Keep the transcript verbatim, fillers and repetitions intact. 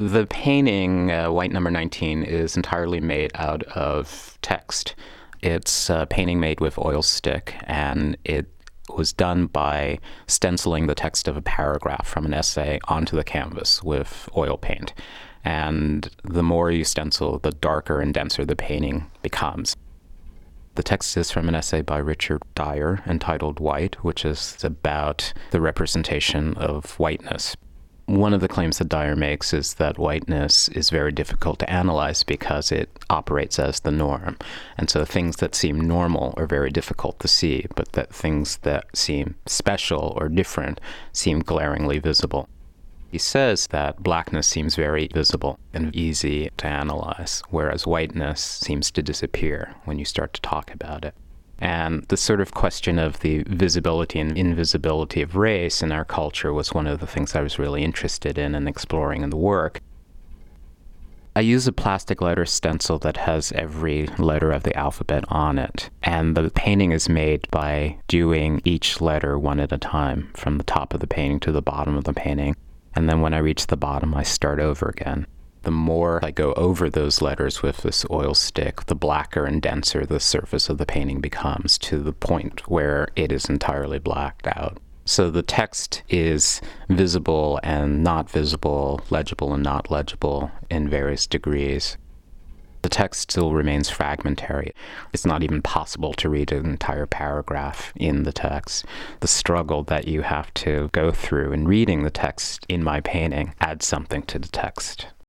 The painting, uh, White Number nineteen, is entirely made out of text. It's a painting made with oil stick, and it was done by stenciling the text of a paragraph from an essay onto the canvas with oil paint. And the more you stencil, the darker and denser the painting becomes. The text is from an essay by Richard Dyer entitled White, which is about the representation of whiteness. One of the claims that Dyer makes is that whiteness is very difficult to analyze because it operates as the norm. And so things that seem normal are very difficult to see, but that things that seem special or different seem glaringly visible. He says that blackness seems very visible and easy to analyze, whereas whiteness seems to disappear when you start to talk about it. And the sort of question of the visibility and invisibility of race in our culture was one of the things I was really interested in and exploring in the work. I use a plastic letter stencil that has every letter of the alphabet on it, and the painting is made by doing each letter one at a time, from the top of the painting to the bottom of the painting. And then when I reach the bottom, I start over again. The more I go over those letters with this oil stick, the blacker and denser the surface of the painting becomes, to the point where it is entirely blacked out. So the text is visible and not visible, legible and not legible in various degrees. The text still remains fragmentary. It's not even possible to read an entire paragraph in the text. The struggle that you have to go through in reading the text in my painting adds something to the text.